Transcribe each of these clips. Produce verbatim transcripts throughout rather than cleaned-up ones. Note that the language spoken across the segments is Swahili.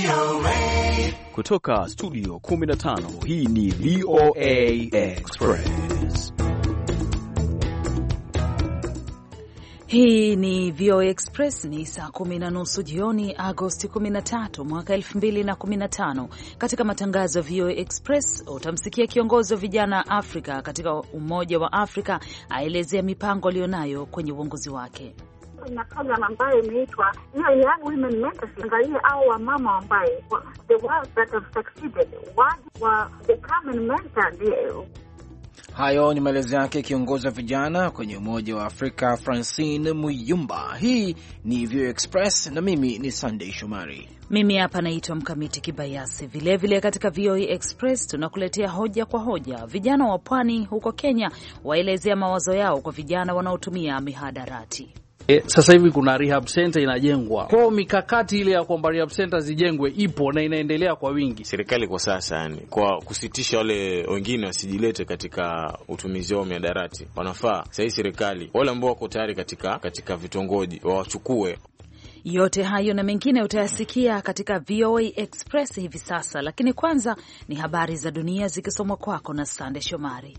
Kutoka studio kumi na tano, hii ni V O A Express. Hii ni V O A Express. Ni saa kumi na nusu jioni, Agosti kumi na tatu mwaka elfu mbili na kumi na tano. Katika matangazo ya V O A Express utamsikia kiongozi wa vijana Afrika katika Umoja wa Afrika aelezea mipango aliyonayo kwenye uongozi wake. Na program ambayo imeitwa Young Women Mentorship, angalia au wamama ambaye the ones that have succeeded, one wa the common mentor. Hayo ni maelezo yake kiongozi wa vijana kwenye Umoja wa Afrika Francine Muyumba. Hii ni V O A Express na mimi ni Sunday Shomari. Mimi hapa naitwa Mkamiti Kibayasi. Vilevile vile katika V O A Express tunakuletea hoja kwa hoja. Vijana wa pwani huko Kenya waelezea mawazo yao kwa vijana wanaotumia mihadarati. E, sasa hivi kuna rehab center inajengwa. Kwa mikakati ile ya kwamba rehab center zijengwe ipo na inaendelea kwa wingi. Serikali kwa sasa yani kwa kusitisha wale wengine wasijilete katika utumizi wa mihadarati. Wanafaa sasa serikali wale ambao wako tayari katika katika vitongoji wawachukue. Yote hayo na mengine utayasikia katika V O A Express hivi sasa, lakini kwanza ni habari za dunia zikisomwa kwako na Sande Shomari.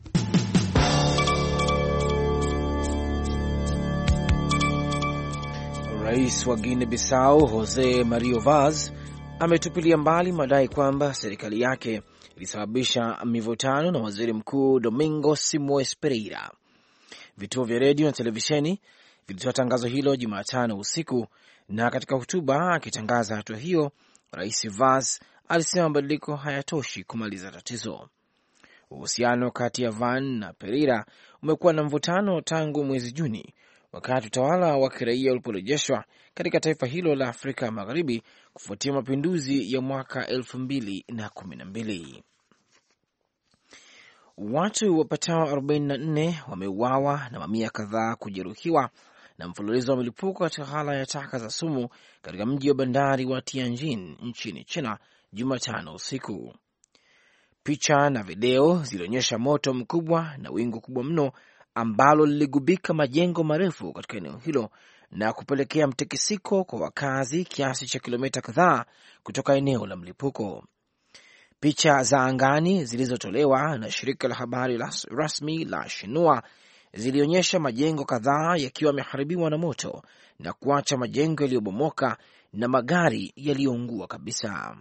Rais wa Guinea Bissau Jose Mario Vaz ametupilia mbali madai kwamba serikali yake ilisababisha mivutano na waziri mkuu Domingo Simoes Pereira. Vituo vya redio na televisheni vilitoa tangazo hilo Jumatano usiku, na katika hotuba akitangaza hatua hiyo, Rais Vaz alisema mabadiliko hayatoshi kumaliza tatizo. Uhusiano kati ya Van na Pereira umekuwa na mvutano tangu mwezi Juni, wakati utawala wa kiraia uliporejeshwa katika taifa hilo la Afrika Magharibi kufuatia mapinduzi ya mwaka elfu mbili na kumi na mbili. Watu wapatao arobaini na nne wameuawa na mamia kadhaa kujeruhiwa na mfululizo wa milipuko katika ghala ya taka za sumu katika mji wa bandari wa Tianjin nchini China Jumatano usiku. Picha na video zilionyesha moto mkubwa na wingu kubwa mno ambalo liligubika majengo marefu katika eneo hilo na kupelekea mtikisiko kwa wakazi kiasi cha kilomita kadhaa kutoka eneo la mlipuko. Picha za angani zilizotolewa na shirika la habari rasmi la Shinua zilionyesha majengo kadhaa yakiwa yameharibiwa na moto na kuacha majengo yaliyobomoka na magari yaliyoungua kabisa.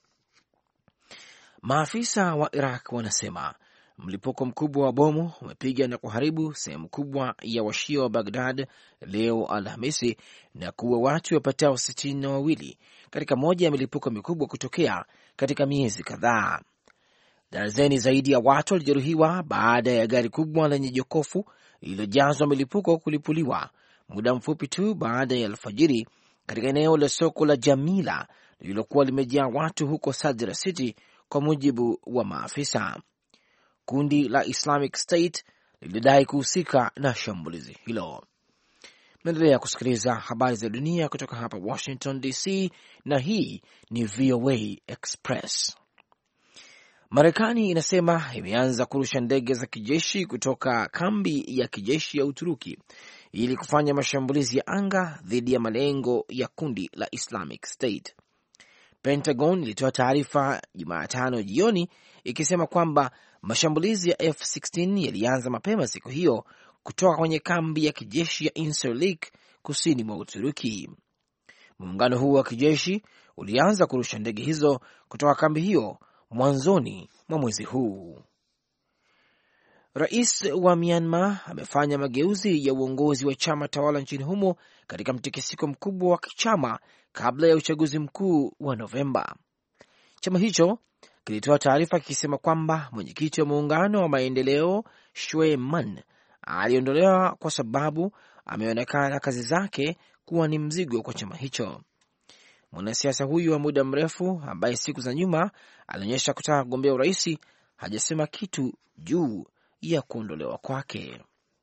Maafisa wa Iraq wanasema mlipuko mkubwa wa bomu umepiga na kuharibu sehemu kubwa ya washia wa Baghdad leo Alhamisi na kuua watu wapatao sitini na wawili katika moja ya milipuko mikubwa kutokea katika miezi kadhaa. Darzeni zaidi ya watu walijeruhiwa baada ya gari kubwa lenye jokofu lililojazwa milipuko kulipuliwa muda mfupi tu baada ya alfajiri katika eneo la soko la Jamila lililokuwa limejaa watu huko Sadra City, kwa mujibu wa maafisa. Kundi la Islamic State lilidai kuhusika na shambulizi hilo. Naendelea kusikiliza habari za dunia kutoka hapa Washington D C, na hii ni V O A Express. Marekani inasema imeanza kurusha ndege za kijeshi kutoka kambi ya kijeshi ya Uturuki ili kufanya mashambulizi ya anga dhidi ya malengo ya kundi la Islamic State. Pentagon ilitoa taarifa Jumatano jioni ikisema kwamba mashambulizi ya F sitini sita yalianza mapema siku hiyo kutoka kwenye kambi ya kijeshi ya Incirlik kusini mwa Uturuki. Muungano huu wa kijeshi ulianza kurusha ndege hizo kutoka kambi hiyo mwanzoni mwa mwezi huu. Rais wa Myanmar amefanya mageuzi ya uongozi wa chama tawala nchini humo katika mtikisiko mkubwa wa kichama kabla ya uchaguzi mkuu wa Novemba. Chama hicho kilitoa taarifa kikisema kwamba mwenyekiti wa muungano wa maendeleo Shwe Man aliondolewa kwa sababu ameonekana kazi zake kuwa ni mzigo kwa chama hicho. Mwanasiasa huyu wa muda mrefu ambaye siku za nyuma alionyesha kutaka kugombea urais hajasema kitu juu ya kuondolewa kwake.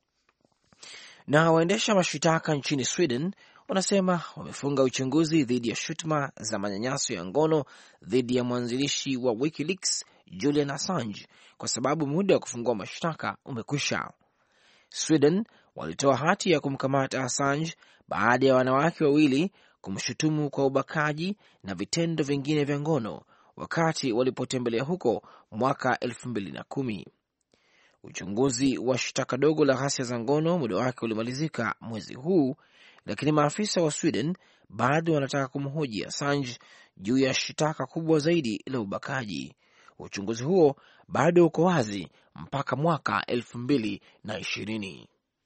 Na waendesha mashitaka nchini Sweden wanasema wamefunga uchunguzi dhidi ya shutuma za manyanyaso ya ngono dhidi ya mwanzilishi wa WikiLeaks Julian Assange kwa sababu muda wa kufungua mashtaka umekwisha. Sweden walitoa hati ya kumkamata Assange baada ya wanawake wawili kumshutumu kwa ubakaji na vitendo vingine vya ngono wakati walipotembelea huko mwaka elfu mbili na kumi. Uchunguzi wa shtaka dogo la ghasia za ngono muda wake ulimalizika mwezi huu, lakini maafisa wa Sweden bado wanataka kumhoji Assange juu ya shtaka kubwa zaidi la ubakaji. Uchunguzi huo bado uko wazi mpaka mwaka elfu mbili na ishirini.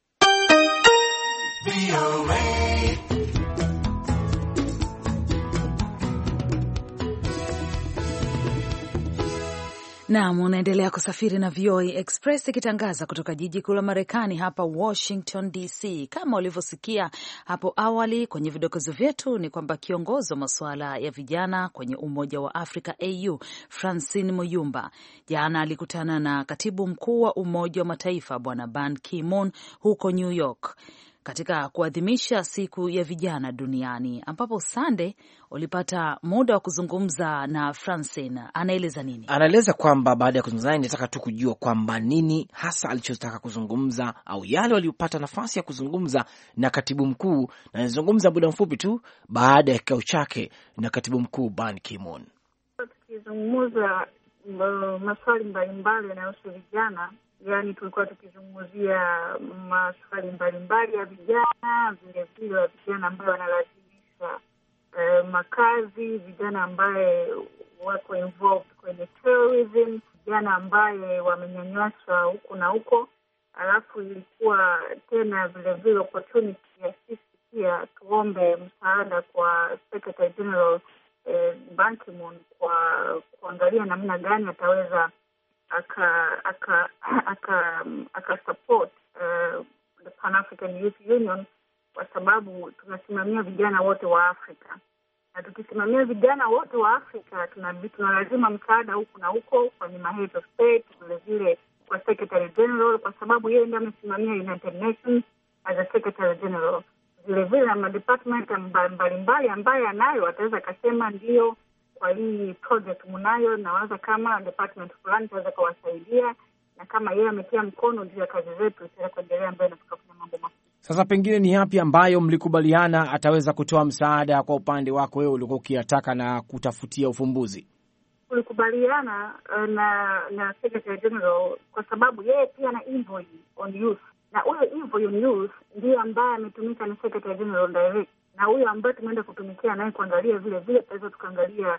Naam, unaendelea kusafiri na V O A Express ikitangaza kutoka jiji kuu la Marekani hapa Washington D C. Kama ulivyosikia hapo awali kwenye vidokezo vyetu ni kwamba kiongozi wa masuala ya vijana kwenye Umoja wa Afrika A U Francine Muyumba jana alikutana na katibu mkuu wa Umoja wa Mataifa Bwana Ban Ki-moon huko New York katika kuadhimisha siku ya vijana duniani, ambapo Sande ulipata muda wa kuzungumza na Francine. Anaeleza nini? Anaeleza kwamba baada ya kuzungumza naye nataka tu kujua kwamba nini hasa alichotaka kuzungumza au yale waliopata nafasi ya kuzungumza na katibu mkuu, na nizungumza muda mfupi tu baada ya kikao chake na katibu mkuu Ban Ki-moon. Tukizungumza maswali mbalimbali yanayohusu vijana, yaani tulikuwa tukizungumzia maswali mbalimbali ya vijana, vile vile wa vijana ambao wanalazimisha eh, makazi, vijana ambaye wako involved kwenye terrorism, vijana ambaye wamenyanyaswa huku na huko. Alafu ilikuwa tena vile vile opportunity ya sisi pia tuombe msaada kwa Secretary General eh, Ban Ki-moon kwa kuangalia namna gani ataweza aka aka aka aka support uh, the Pan African Youth Union, kwa sababu tunasimamia vijana wote wa Afrika, na tukisimamia vijana wote wa Afrika tunalazima msaada huku na huko kwenye head of state, vile vile kwa Secretary General, kwa sababu yeye ndiye amesimamia United Nations as a Secretary General. Vile vile na department mbalimbali ambaye anayo ataweza kasema ndio kwa hii project mnayo, na waza kama department fulani itaweza kuwasaidia, na kama yeye ametia mkono juu ya kazi zetu itaweza kuendelea mbele na tukafanya mambo makubwa. Sasa pengine ni yapi ambayo mlikubaliana ataweza kutoa msaada kwa upande wako wewe ulikuwa ukiyataka na kutafutia ufumbuzi? Tulikubaliana uh, na na Secretary General kwa sababu yeye pia ana envoy on youth, na huyo envoy on youth ndiye ambaye ametumika na Secretary General direct, na huyo ambaye tumeenda kutumikia naye kuangalia vile vile tutaweza tukaangalia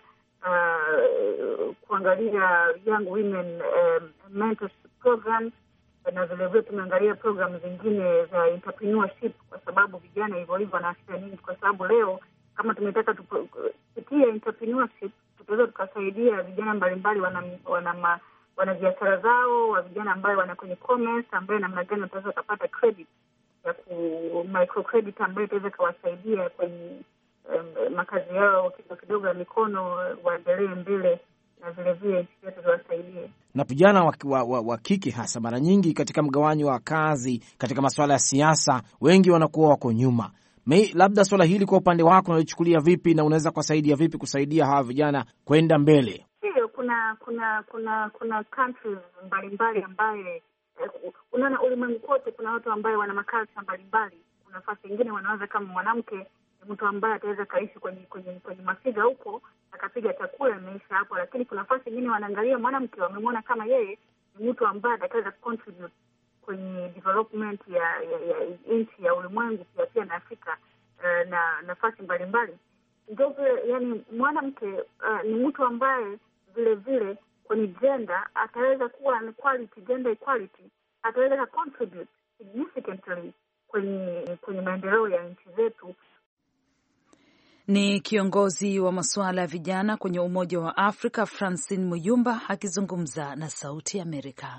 uh, kuangalia young women um, mentorship program, na vile vile tumeangalia program zingine za entrepreneurship, kwa sababu vijana hivyo hivyo na afya nyingi, kwa sababu leo kama tumetaka tupitie entrepreneurship tutaweza tukasaidia vijana mbalimbali wana wana wana biashara zao, wa vijana ambao wana kwenye commerce ambaye namna gani wataweza kupata credit ya ku microcredit ambayo itaweza kuwasaidia kwenye um, makazi yao kidogo kidogo ya mikono waendelee mbele, na vile vile nchi tuwasaidie. Na vijana wa, wa, wa, wa kike hasa mara nyingi katika mgawanyo wa kazi katika masuala ya siasa wengi wanakuwa wako nyuma. May, labda swala hili kwa upande wako unalichukulia vipi na unaweza kusaidia vipi kusaidia hawa vijana kwenda mbele? Ndio, kuna kuna kuna kuna countries mbalimbali ambaye unaona ulimwengu kote kuna watu ambao wana makazi mbalimbali. Kuna nafasi nyingine wanaweza kama mwanamke ni mtu ambaye ataweza kaishi kwenye kwenye kwenye mafiga huko akapiga chakula imeisha hapo, lakini kuna nafasi nyingine wanaangalia mwanamke wamemwona kama yeye ni mtu ambaye ataweza contribute kwenye development ya ya, ya nchi ya ulimwengu pia pia na Afrika uh, na nafasi mbalimbali. Ndio yani mwanamke uh, ni mtu ambaye vile vile kwenye gender ataweza kuwa ni quality, gender equality, ataweza contribute significantly kwenye kwenye maendeleo ya nchi zetu. Ni kiongozi wa masuala ya vijana kwenye Umoja wa Afrika Francine Muyumba akizungumza na Sauti Amerika.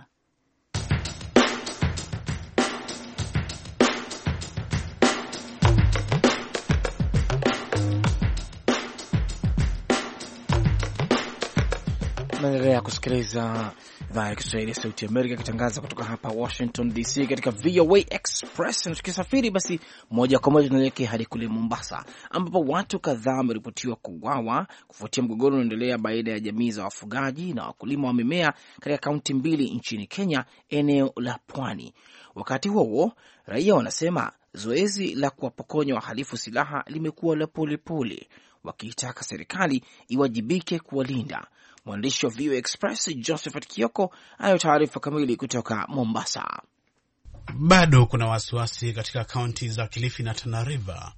Naendelea kusikiliza idhaa ya Kiswahili ya Sauti Amerika ikitangaza kutoka hapa Washington D C katika V O A Express. Na tukisafiri basi moja kwa moja tunaelekea hadi kule Mombasa, ambapo watu kadhaa wameripotiwa kuuawa kufuatia mgogoro unaoendelea baina ya jamii za wafugaji na wakulima wa mimea katika kaunti mbili nchini Kenya, eneo la Pwani. Wakati huo huo, raia wanasema zoezi la kuwapokonya wahalifu silaha limekuwa la polepole, wakiitaka serikali iwajibike kuwalinda. Mwandishi wa V O A Express Josephat Kioko anayo taarifa kamili kutoka Mombasa. Bado kuna wasiwasi katika kaunti za Kilifi na Tana River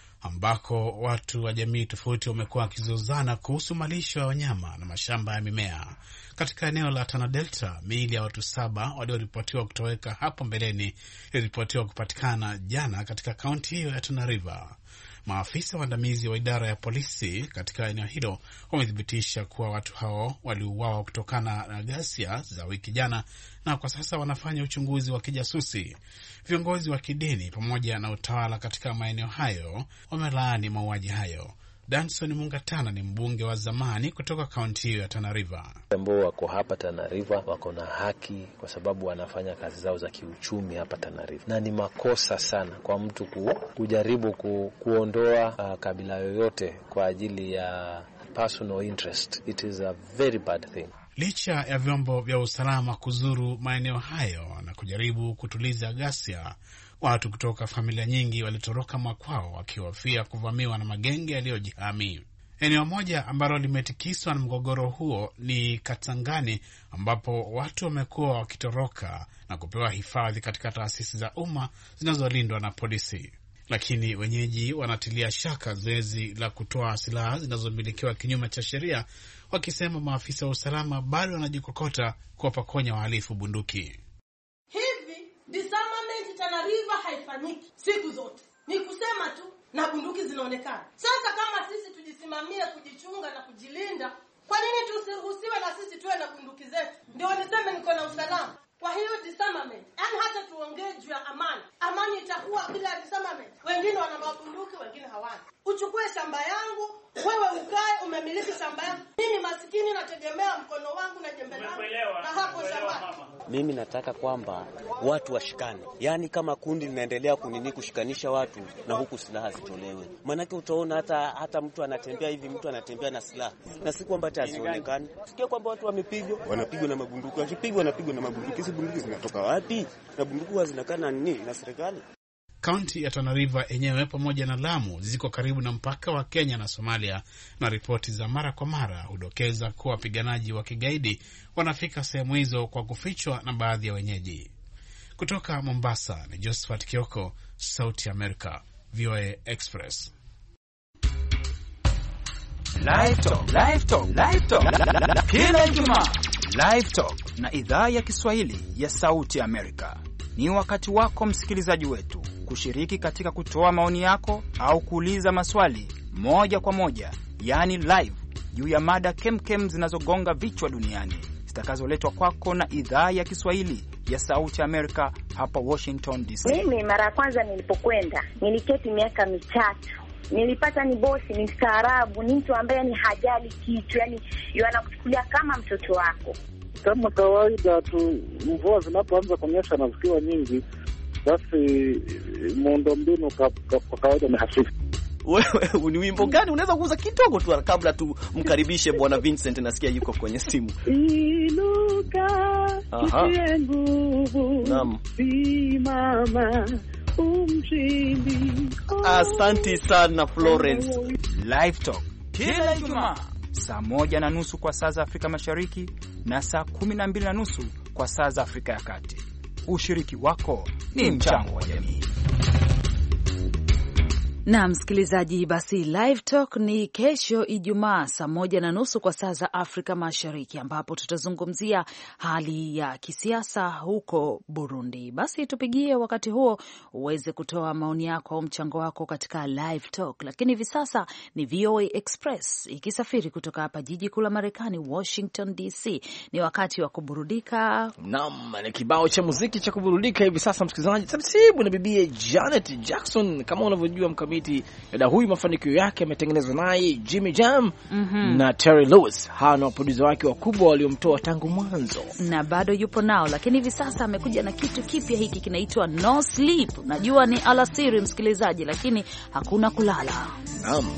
ambako watu wa jamii tofauti wamekuwa wakizozana kuhusu malisho ya wanyama na mashamba ya mimea. Katika eneo la Tana Delta, miili ya watu saba walioripotiwa kutoweka hapo mbeleni iliripotiwa kupatikana jana katika kaunti hiyo ya Tana River. Maafisa waandamizi wa idara ya polisi katika eneo hilo wamethibitisha kuwa watu hao waliuawa kutokana na ghasia za wiki jana, na kwa sasa wanafanya uchunguzi wa kijasusi. Viongozi wa kidini pamoja na utawala katika maeneo hayo wamelaani mauaji hayo. Danson Mungatana ni mbunge wa zamani kutoka kaunti hiyo ya Tana River. Ambao wako hapa Tana River wako na haki kwa sababu wanafanya kazi zao za kiuchumi hapa Tana River. Na ni makosa sana kwa mtu ku, kujaribu ku, kuondoa uh, kabila yoyote kwa ajili ya personal interest. It is a very bad thing. Licha ya vyombo vya usalama kuzuru maeneo hayo na kujaribu kutuliza ghasia, watu kutoka familia nyingi walitoroka makwao wakihofia kuvamiwa na magenge yaliyojihami. Eneo moja ambalo limetikiswa na mgogoro huo ni Katangani, ambapo watu wamekuwa wakitoroka na kupewa hifadhi katika taasisi za umma zinazolindwa na polisi. Lakini wenyeji wanatilia shaka zoezi la kutoa silaha zinazomilikiwa kinyume cha sheria, wakisema maafisa wa usalama bado wanajikokota kuwapokonya wahalifu bunduki. Hivi disarmament Tana River haifanyiki siku zote, ni kusema tu na bunduki zinaonekana. Sasa kama sisi tujisimamie kujichunga na kujilinda, kwa nini tusiruhusiwe na sisi tuwe na bunduki zetu? Ndio niseme niko na usalama. Kwa hiyo disarmament, yani hata tuongee juu ya amani, amani itakuwa bila disarmament. Wengine wana mabunduki, wengine hawana. Uchukue shamba yangu, wewe ukae umemiliki shamba yangu. Mimi masikini nategemea mkono wangu na jembe langu na hapo shamba. Mimi nataka kwamba watu washikane. Yaani kama kundi linaendelea kunini kushikanisha watu na huku silaha zitolewe. Maana utaona hata hata mtu anatembea hivi, mtu anatembea na silaha. Na si kwamba atasionekana. Sikia kwamba watu wamepigwa, wanapigwa na mabunduki. Wakipigwa wanapigwa na mabunduki. Hizo bunduki zinatoka wapi? Na bunduki zinakana nini na serikali? Kaunti ya Tana River enyewe pamoja na Lamu ziko karibu na mpaka wa Kenya na Somalia, na ripoti za mara kwa mara hudokeza kuwa wapiganaji wa kigaidi wanafika sehemu hizo kwa kufichwa na baadhi ya wenyeji. Kutoka Mombasa ni Josephat Kioko, Sauti America, V O A Express. Live Talk, Live Talk, Live Talk. Kila Ijumaa Live Talk na idhaa ya Kiswahili ya Sauti America. Ni wakati wako msikilizaji wetu kushiriki katika kutoa maoni yako au kuuliza maswali moja kwa moja, yani live, juu ya mada kemkem zinazogonga vichwa duniani, zitakazoletwa kwako na idhaa ya Kiswahili ya Sauti America hapa Washington D C. Mimi mara ya kwanza nilipokwenda, niliketi miaka mitatu. Nilipata ni bosi, ni mstaarabu, ni mtu ambaye ni hajali kitu, yani anakuchukulia kama mtoto wako. Kama kawaida tu, mvua zinapoanza kunyesha na zikiwa nyingi, basi muundombinu kwa kawaida ni hafifu. Wewe ni wimbo gani unaweza kuuza kidogo tu kabla tumkaribishe Bwana Vincent? Nasikia yuko kwenye simu. Inuka utie nguvu, naam, simama umshindi. Asante sana Florence. Live Talk kila Ijumaa saa moja na nusu kwa saa za Afrika Mashariki na saa kumi na mbili na nusu kwa saa za Afrika ya Kati. Ushiriki wako ni mchango wa jamii. Na msikilizaji, basi Live Talk ni kesho Ijumaa saa moja na nusu kwa saa za Afrika Mashariki, ambapo tutazungumzia hali ya kisiasa huko Burundi. Basi tupigie wakati huo uweze kutoa maoni yako au mchango wako katika Live Talk. Lakini hivi sasa ni V O A Express ikisafiri kutoka hapa jiji kuu la Marekani, Washington D C. Ni wakati wa kuburudika. Naam, ni kibao cha muziki cha kuburudika hivi sasa msikilizaji. Taratibu na bibie Janet Jackson, kama unavyojua mkamiti, dada huyu mafanikio yake yametengenezwa naye Jimmy Jam mm -hmm. na Terry Lewis. Hawa na waproducer wake wakubwa waliomtoa tangu mwanzo, na bado yupo nao, lakini hivi sasa amekuja na kitu kipya. Hiki kinaitwa No Sleep. Najua ni alasiri msikilizaji, lakini hakuna kulala. Naam.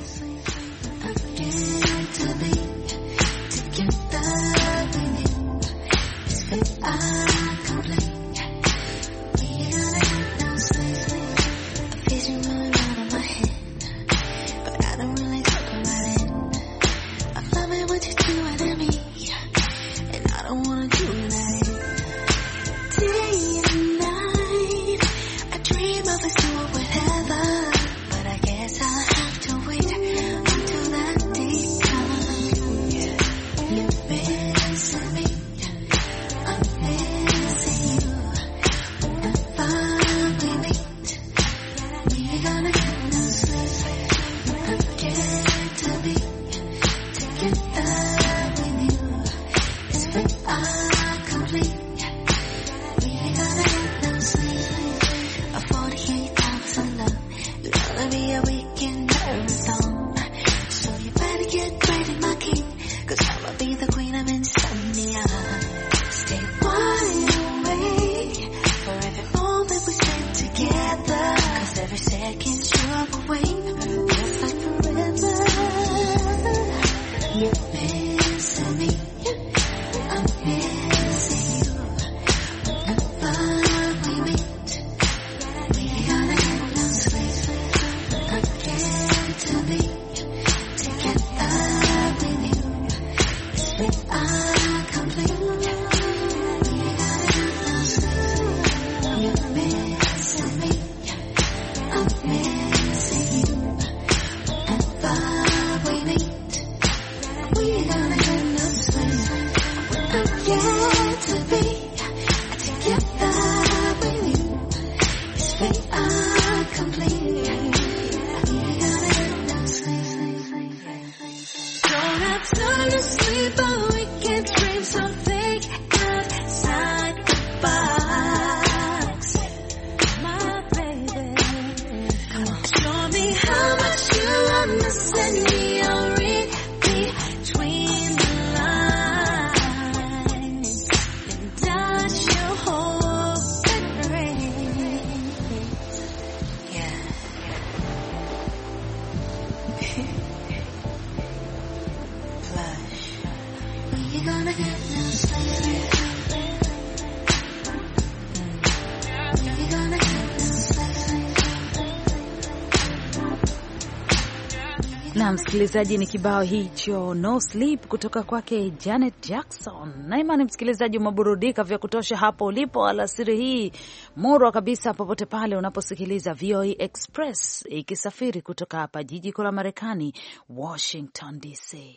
Na msikilizaji, ni kibao hicho No Sleep kutoka kwake Janet Jackson. Na imani msikilizaji umeburudika vya kutosha hapo ulipo alasiri hii murwa kabisa, popote pale unaposikiliza V O A Express ikisafiri kutoka hapa jiji kuu la Marekani, Washington D C.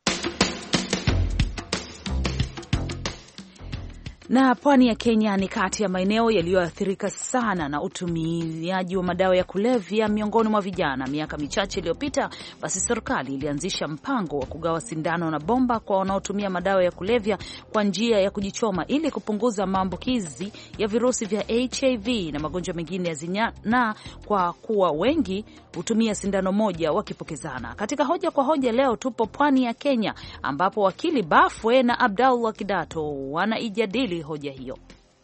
Na pwani ya Kenya ni kati ya maeneo yaliyoathirika sana na utumiaji wa madawa ya kulevya miongoni mwa vijana. Miaka michache iliyopita, basi serikali ilianzisha mpango wa kugawa sindano na bomba kwa wanaotumia madawa ya kulevya kwa njia ya kujichoma ili kupunguza maambukizi ya virusi vya H I V na magonjwa mengine ya zinaa, kwa kuwa wengi hutumia sindano moja wakipokezana. Katika hoja kwa hoja leo tupo pwani ya Kenya ambapo wakili Bafwe na Abdallah Kidato wanaijadili hoja hiyo.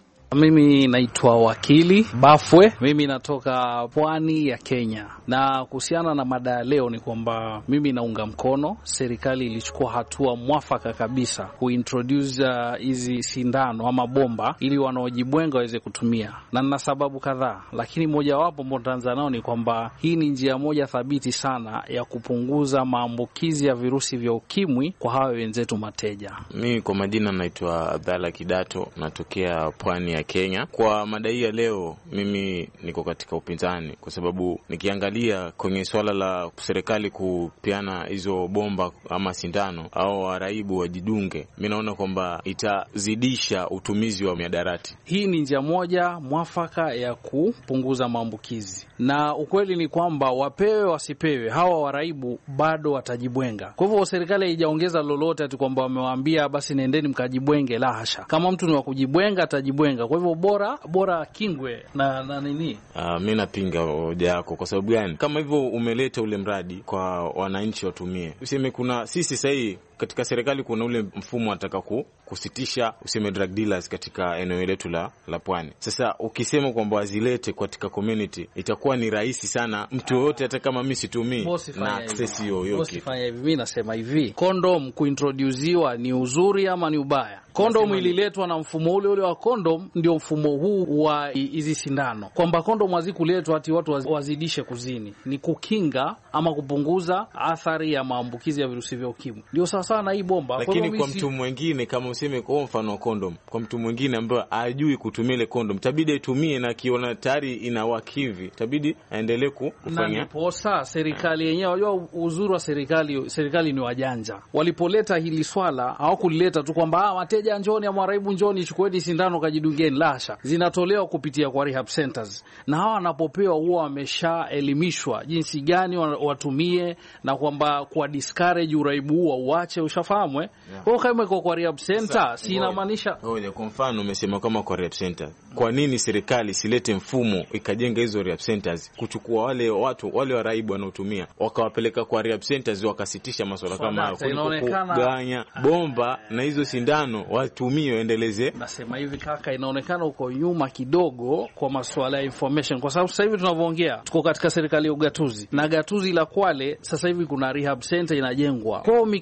Mimi naitwa wakili Bafwe, mimi natoka pwani ya Kenya. Na kuhusiana na mada ya leo ni kwamba mimi naunga mkono serikali ilichukua hatua mwafaka kabisa kuintroduce hizi uh, sindano ama bomba ili wanaojibwenga waweze kutumia. Na nina sababu kadhaa, lakini moja wapo ambao nitaanza nao ni kwamba hii ni njia moja thabiti sana ya kupunguza maambukizi ya virusi vya ukimwi kwa hawa wenzetu mateja. Mimi kwa majina naitwa Abdallah Kidato, natokea pwani ya Kenya. Kwa madai ya leo mimi niko katika upinzani kwa sababu nikiangalia kwenye swala la serikali kupiana hizo bomba ama sindano au waraibu wajidunge, mimi naona kwamba itazidisha utumizi wa miadarati. Hii ni njia moja mwafaka ya kupunguza maambukizi. Na ukweli ni kwamba wapewe wasipewe, hawa waraibu bado watajibwenga. Kwa hivyo serikali haijaongeza lolote ati kwamba wamewaambia basi nendeni mkajibwenge, la hasha. Kama mtu ni wa kujibwenga atajibwenga. Kwa hivyo bora bora kingwe na na nini? Ah, mimi napinga hoja yako. Kwa sababu gani? Kama hivyo umeleta ule mradi kwa wananchi watumie. Useme kuna sisi sasa katika serikali kuna ule mfumo ataka kusitisha useme drug dealers katika eneo letu la la pwani. Sasa ukisema kwamba wazilete katika community itakuwa ni rahisi sana mtu yote hata kama mimi situmii na access hiyo hiyo. Usifanye hivi. Mimi nasema hivi, condom kuintroduciwa ni uzuri ama ni ubaya? Condom ililetwa na mfumo ule ule wa condom, ndio mfumo huu wa hizi sindano. Kwamba condom hazikuletwa ati watu wazidishe kuzini, ni kukinga ama kupunguza athari ya maambukizi ya virusi vya ukimwi. Ndio sasa na hii bomba. Lakini kwa, kwa mtu mwingine kama useme kwa mfano wa condom, kwa mtu mwingine ambaye hajui kutumia ile condom, tabidi aitumie na kiona tayari inawaki hivi, tabidi aendelee kufanya. Na ndipo sasa serikali yenyewe, unajua uzuri wa serikali, serikali ni wajanja. Walipoleta hili swala hawakulileta tu kwamba wateja njoni ama waraibu njoni chukueni sindano kajidungeni, lasha. Zinatolewa kupitia kwa rehab centers. Na hawa wanapopewa huwa wameshaelimishwa jinsi gani watumie na kwamba kwa discourage uraibu huo uache, ushafahamu eh? Yeah. Kwa kama iko kwa rehab center si inamaanisha ngoja kwa mfano umesema kama kwa rehab center. Kwa nini serikali silete mfumo ikajenga hizo rehab centers kuchukua wale watu wale waraibu wanaotumia wakawapeleka kwa rehab centers wakasitisha masuala kama hayo, kuganya bomba na hizo sindano watumie waendeleze. Nasema hivi kaka, inaonekana uko nyuma kidogo kwa masuala ya information, kwa sababu sasa hivi tunavyoongea tuko katika serikali ya ugatuzi, na gatuzi la Kwale sasa hivi kuna rehab center inajengwa. Kwa mikakati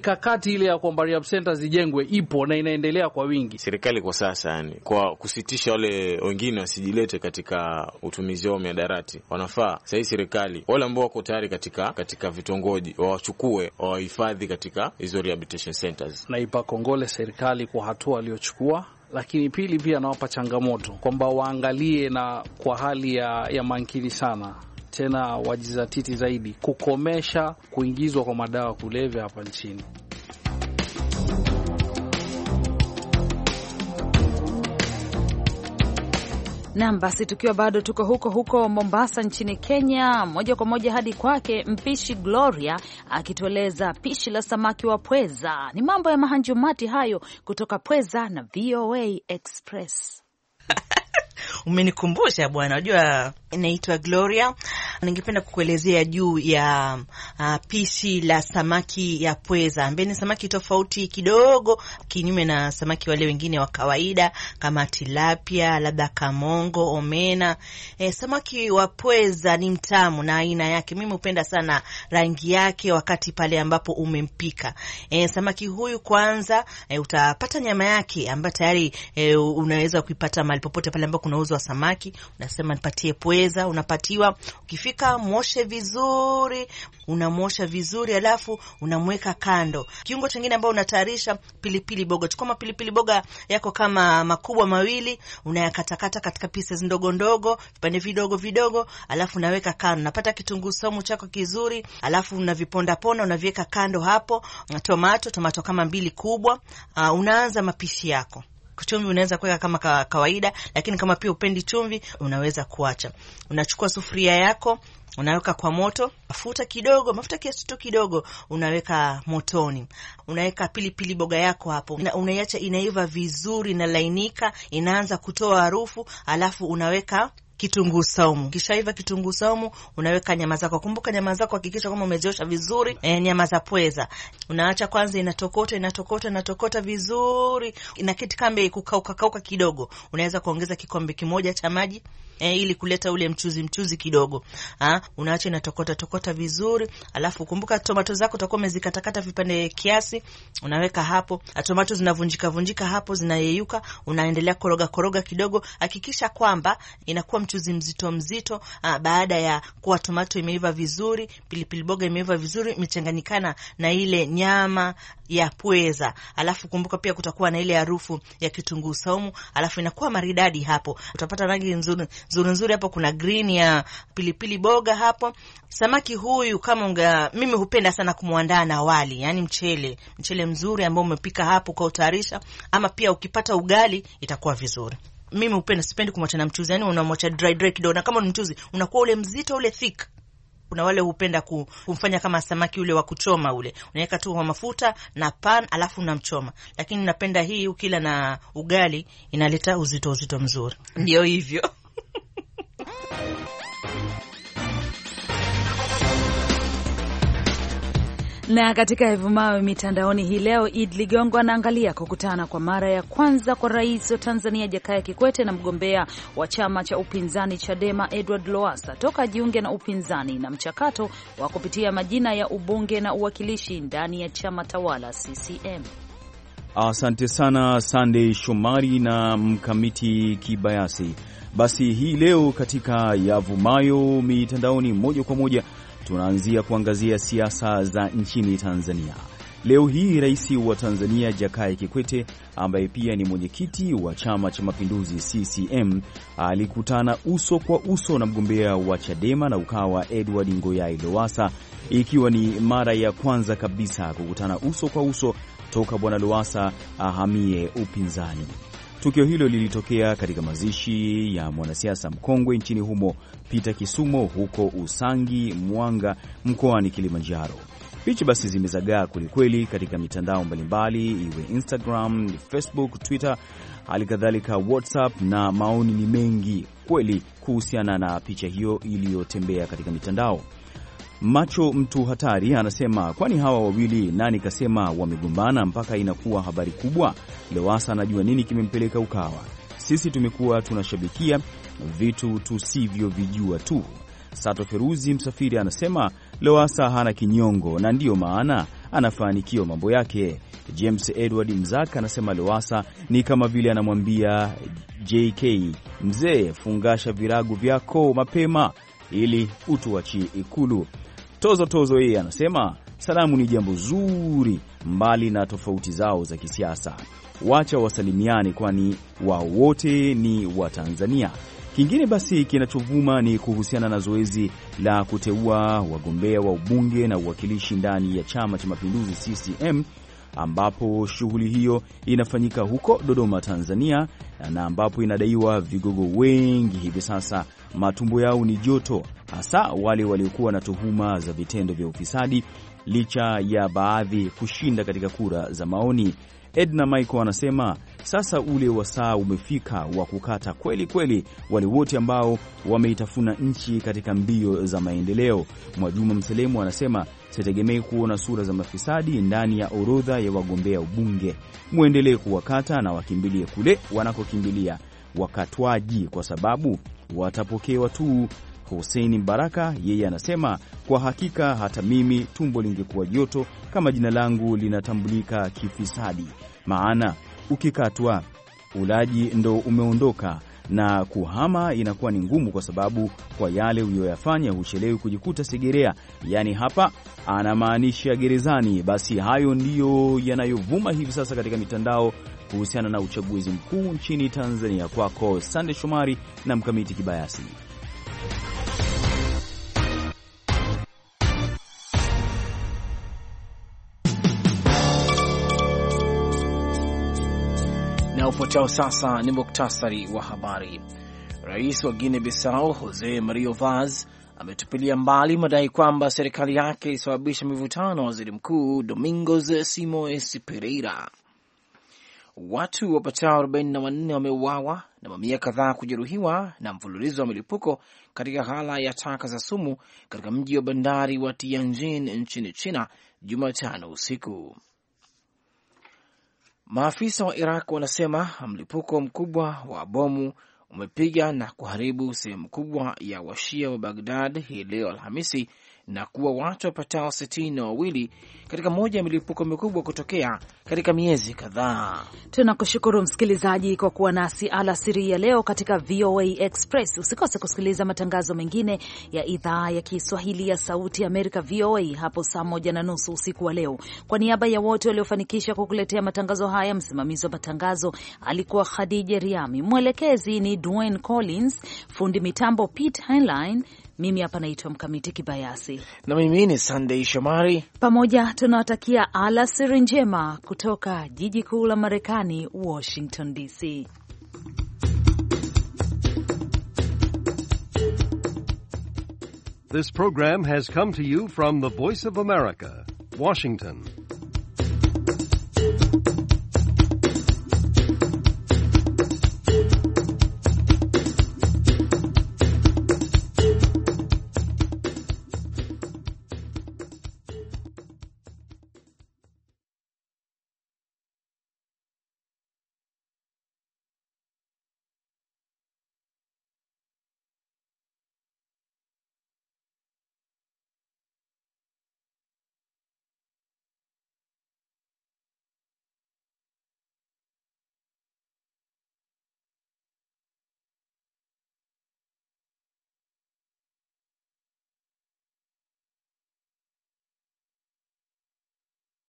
mikakati ile ya kwamba rehab centers zijengwe ipo na inaendelea kwa wingi. Serikali kwa sasa, yani kwa kusitisha wale wengine wasijilete katika utumizi wa miadarati, wanafaa sasa serikali wale ambao wako tayari katika katika vitongoji wawachukue, wahifadhi katika hizo rehabilitation centers. Na ipa kongole serikali kwa hatua aliyochukua, lakini pili pia nawapa changamoto kwamba waangalie na kwa hali ya, ya mankili sana, tena wajizatiti zaidi kukomesha kuingizwa kwa madawa kulevya hapa nchini. Naam, basi tukiwa bado tuko huko huko Mombasa nchini Kenya, moja kwa moja hadi kwake mpishi Gloria akitueleza pishi la samaki wa pweza. Ni mambo ya mahanjumati hayo kutoka Pweza na V O A Express. Umenikumbusha bwana, unajua inaitwa Gloria. Ningependa kukuelezea juu ya uh, pishi la samaki ya pweza, ambaye ni samaki tofauti kidogo kinyume na samaki wale wengine wa kawaida kama tilapia, labda kamongo, omena. E, samaki wa pweza ni mtamu na aina yake. Mimi hupenda sana rangi yake wakati pale ambapo umempika. E, samaki huyu kwanza e, utapata nyama yake ambayo tayari e, unaweza kuipata mahali popote pale ambapo kunauzwa samaki. Unasema nipatie pweza, unapatiwa. Ukifika muoshe vizuri, unamosha vizuri, alafu unamweka kando. Kiungo kingine ambao unatayarisha pilipili boga. Chukua pilipili boga yako kama makubwa mawili, unayakatakata katika pieces ndogo ndogo, vipande vidogo vidogo, alafu unaweka kando. Unapata kitunguu saumu chako kizuri, alafu unaviponda ponda, unaviweka kando hapo. Tomato, tomato kama mbili kubwa. Uh, unaanza mapishi yako. Chumvi unaweza kuweka kama kawaida, lakini kama pia upendi chumvi unaweza kuacha. Unachukua sufuria yako, unaweka kwa moto, mafuta kidogo, mafuta kiasi tu kidogo, unaweka motoni. Unaweka pilipili boga yako hapo. Unaiacha inaiva vizuri na lainika, inaanza kutoa harufu, alafu unaweka kitunguu saumu. Kishaiva kitunguu saumu, unaweka nyama zako. Kumbuka nyama zako hakikisha kama umeziosha vizuri, e, nyama za pweza. Unaacha kwanza inatokota, inatokota, inatokota vizuri. Inaketi kambe kukauka kauka kidogo. Unaweza kuongeza kikombe kimoja cha maji e, ili kuleta ule mchuzi mchuzi kidogo. Ha, unaacha inatokota tokota vizuri. Alafu kumbuka tomato zako utakuwa umezikatakata vipande kiasi, unaweka hapo. Tomato zinavunjika vunjika hapo, zinayeyuka, unaendelea koroga koroga kidogo. Hakikisha kwamba inakuwa mchuzi mzito mzito. Aa, baada ya kuwa tomato imeiva vizuri, pilipili boga imeiva vizuri, imechanganyikana na ile nyama ya pweza. Alafu kumbuka pia kutakuwa na ile harufu ya kitunguu saumu, alafu inakuwa maridadi hapo. Utapata rangi nzuri nzuri nzuri hapo, kuna green ya pilipili boga hapo. Samaki huyu kama unga, mimi hupenda sana kumuandaa na wali, yani mchele, mchele mzuri ambao umepika hapo kwa utayarisha, ama pia ukipata ugali itakuwa vizuri. Mimi upenda sipendi kumwacha na mchuzi, yani unamwacha dry dry kidogo, na kama ni mchuzi unakuwa ule mzito ule thick. Kuna wale hupenda kumfanya kama samaki ule wa kuchoma ule. Unaweka tu kwa mafuta na pan alafu unamchoma. Lakini napenda hii ukila na ugali inaleta uzito uzito mzuri. Ndio hivyo. Na katika evumawe mitandaoni hii leo, Id Ligongo anaangalia kukutana kwa mara ya kwanza kwa rais wa Tanzania Jakaya Kikwete na mgombea wa chama cha upinzani Chadema Edward Lowassa toka jiunge na upinzani na mchakato wa kupitia majina ya ubunge na uwakilishi ndani ya chama tawala C C M. Asante sana Sunday Shomari na Mkamiti Kibayasi. Basi hii leo katika yavumayo mitandaoni, moja kwa moja tunaanzia kuangazia siasa za nchini Tanzania. Leo hii rais wa Tanzania Jakaya Kikwete, ambaye pia ni mwenyekiti wa Chama cha Mapinduzi C C M, alikutana uso kwa uso na mgombea wa Chadema na Ukawa Edward Ngoyai Lowassa, ikiwa ni mara ya kwanza kabisa kukutana uso kwa uso toka bwana Lowassa ahamie upinzani. Tukio hilo lilitokea katika mazishi ya mwanasiasa mkongwe nchini humo Peter Kisumo huko Usangi, Mwanga, mkoani Kilimanjaro. Picha basi zimezagaa kwelikweli katika mitandao mbalimbali, iwe Instagram, Facebook, Twitter, halikadhalika WhatsApp, na maoni ni mengi kweli kuhusiana na picha hiyo iliyotembea katika mitandao. Macho Mtu Hatari anasema, kwani hawa wawili nani kasema wamegombana mpaka inakuwa habari kubwa? Lowassa anajua nini kimempeleka Ukawa. Sisi tumekuwa tunashabikia vitu tusivyovijua tu. Sato Feruzi Msafiri anasema Lowassa hana kinyongo na ndiyo maana anafanikiwa mambo yake. James Edward Mzaka anasema Lowassa ni kama vile anamwambia J K, mzee, fungasha virago vyako mapema ili utuachie Ikulu. Tozo Tozo yeye anasema salamu ni jambo zuri, mbali na tofauti zao za kisiasa, wacha wasalimiane, kwani wao wote ni wa Tanzania. Kingine basi kinachovuma ni kuhusiana na zoezi la kuteua wagombea wa ubunge na uwakilishi ndani ya Chama cha Mapinduzi C C M, ambapo shughuli hiyo inafanyika huko Dodoma, Tanzania, na ambapo inadaiwa vigogo wengi hivi sasa matumbo yao ni joto, hasa wale waliokuwa na tuhuma za vitendo vya ufisadi, licha ya baadhi kushinda katika kura za maoni. Edna Michael anasema sasa ule wasaa umefika wa kukata kweli kweli wale wote ambao wameitafuna nchi katika mbio za maendeleo. Mwajuma Mselemu anasema sitegemei kuona sura za mafisadi ndani ya orodha ya wagombea ubunge. Muendelee kuwakata na wakimbilie kule wanakokimbilia wakatwaji, kwa sababu watapokewa tu. Hussein Mbaraka yeye anasema kwa hakika hata mimi tumbo lingekuwa joto kama jina langu linatambulika kifisadi, maana ukikatwa ulaji ndo umeondoka na kuhama inakuwa ni ngumu, kwa sababu kwa yale uliyoyafanya huchelewi kujikuta Segerea. Yani hapa anamaanisha gerezani. Basi hayo ndiyo yanayovuma hivi sasa katika mitandao kuhusiana na uchaguzi mkuu nchini Tanzania. Kwako Sande Shomari na Mkamiti Kibayasi. Na ufuatao sasa ni muktasari wa habari. Rais wa Guinea Bissau Jose Mario Vaz ametupilia mbali madai kwamba serikali yake ilisababisha mivutano na waziri mkuu Domingos Simoes Pereira. Watu wapatao arobaini na wanne wameuawa na mamia kadhaa kujeruhiwa na mfululizo wa milipuko katika ghala ya taka za sumu katika mji wa bandari wa Tianjin nchini China Jumatano usiku. Maafisa wa Iraq wanasema mlipuko mkubwa wa bomu umepiga na kuharibu sehemu kubwa ya washia wa Baghdad hii leo Alhamisi na kuwa watu wapatao sitini na wawili katika moja ya milipuko mikubwa kutokea katika miezi kadhaa. Tunakushukuru msikilizaji kwa kuwa nasi alasiri ya leo katika V O A Express. Usikose kusikiliza matangazo mengine ya idhaa ya Kiswahili ya Sauti ya Amerika V O A hapo saa moja na nusu usiku wa leo. Kwa niaba ya wote waliofanikisha kukuletea matangazo haya, msimamizi wa matangazo alikuwa Khadija Riami, mwelekezi ni Dwayne Collins, fundi mitambo Pete Heinlein. Mimi hapa naitwa Mkamiti Kibayasi na mimi ni Sunday Shomari. Pamoja tunawatakia alasiri njema kutoka jiji kuu la Marekani, Washington D C. This program has come to you from the Voice of America, Washington.